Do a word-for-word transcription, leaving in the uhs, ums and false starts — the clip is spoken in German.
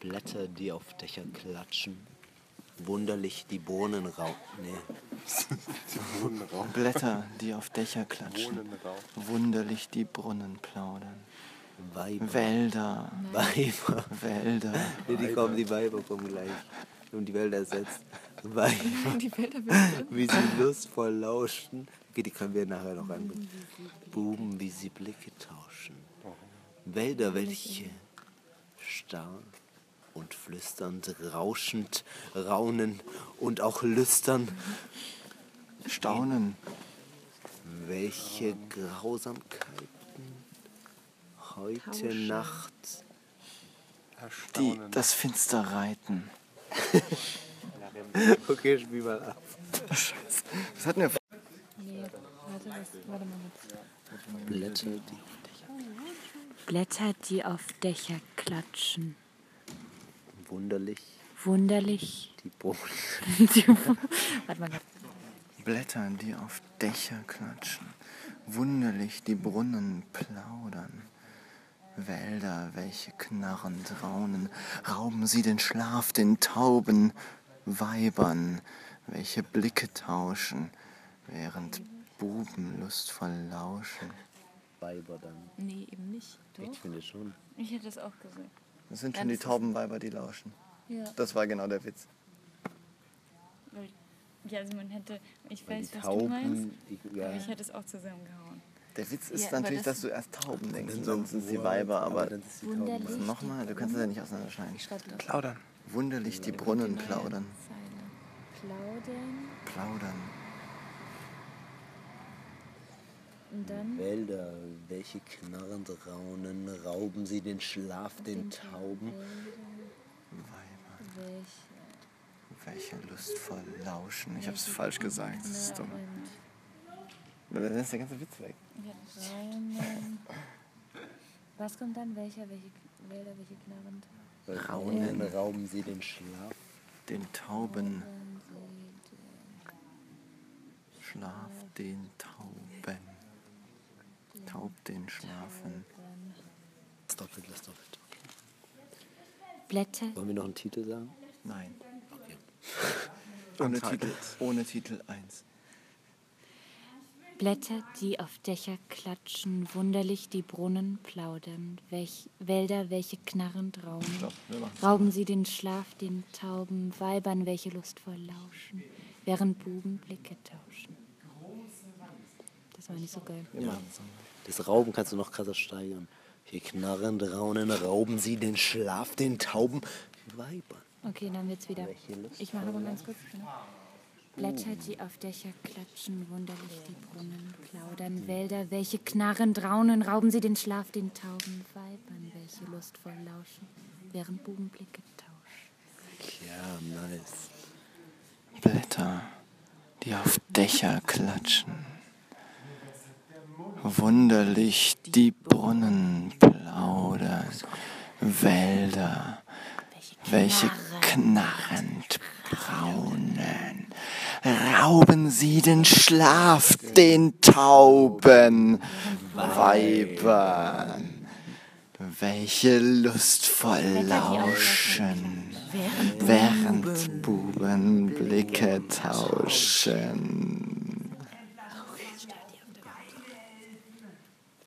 Blätter, die auf Dächer klatschen, wunderlich die Bohnen rauchen. Nee. Blätter, die auf Dächer klatschen, wunderlich die Brunnen plaudern. Weiber. Wälder, Weiber. Wälder, Nee, die kommen, die Weiber kommen gleich. Und die Wälder ersetzt. Weiber. Die Wälder werden Wie sie lustvoll lauschen. Okay, die können wir nachher noch anbringen. Buben, wie sie Blicke tauschen. Wälder, welche starr und flüsternd, rauschend, raunen und auch lüstern. staunen. Welche Grausamkeiten heute Tauschen. Nacht. Die das Finster reiten. Okay, spiel mal ab. Scheiße. Was hatten wir? Nee, warte, was, warte mal mit. Blätter, die Blätter, die auf Dächer klatschen. wunderlich Wunderlich. die Bohnen. Die, warte mal grad. Blätter, die auf Dächer klatschen, wunderlich die Brunnen plaudern. Wälder, welche knarrend raunen, rauben sie den Schlaf den tauben Weibern, welche Blicke tauschen, während Buben lustvoll lauschen. Weiber dann. Nee, eben nicht. Ich Doch? finde schon. Ich hätte es auch gesagt. Das sind Ja, schon die das ist- Taubenweiber, die lauschen. Ja. Das war genau der Witz. Weil- Ja, also man hätte, ich Weil weiß, die was du meinst, Tauben, die, ja, aber ich hätte es auch zusammengehauen. Der Witz ist Ja, aber natürlich, das- dass du erst Tauben denkst, dann sonst sind es die Wurm, Weiber, aber dann ist die Wunderlich. Tauben. nochmal, du kannst es ja nicht auseinanderschneiden. Ich schreibe das. Plaudern. Wunderlich die Brunnen plaudern. Plaudern. Plaudern. Und dann Wälder, welche knarrend raunen, rauben sie den Schlaf den Tauben. Weiber, welche welche lustvoll lauschen. Ich hab's falsch gesagt, das ist dumm. und Dann ist der ganze Witz weg. Raunen. Was kommt dann? Welcher? Welche Wälder? Welche knarrend? Raunen, rauben sie den Schlaf. Den Tauben, Schlaf den Tauben. Taub den Schlafen. Das doppelt, das doppelt. Blätter, Wollen wir noch einen Titel sagen? Nein. Okay. Ohne Titel, ohne Titel eins. Blätter, die auf Dächer klatschen, wunderlich die Brunnen plaudern. Welch, Wälder, welche knarrend raunen. Stopp, wir machen's. Rauben sie den Schlaf den Tauben, Weibern, welche lustvoll lauschen, während Buben Blicke tauschen. Das war nicht so geil. Wir machen's nochmal. Das Rauben kannst du noch krasser steigern. Hier knarrend raunen, rauben sie den Schlaf den Tauben. Weibern. Okay, dann wird's wieder. Welche Lust. Ich mache mal ganz kurz. Ne? Blätter, die auf Dächer klatschen, wunderlich die Brunnen plaudern. Wälder, welche knarrend raunen, rauben sie den Schlaf den Tauben. Weibern, welche lustvoll lauschen, während Buben Blicke tauschen. Ja, nice. Blätter, die auf Dächer klatschen. Wunderlich die Brunnen plaudern. Wälder, welche knarrend braunen. Rauben sie den Schlaf den Tauben Weibern, welche lustvoll lauschen, während Buben Blicke tauschen.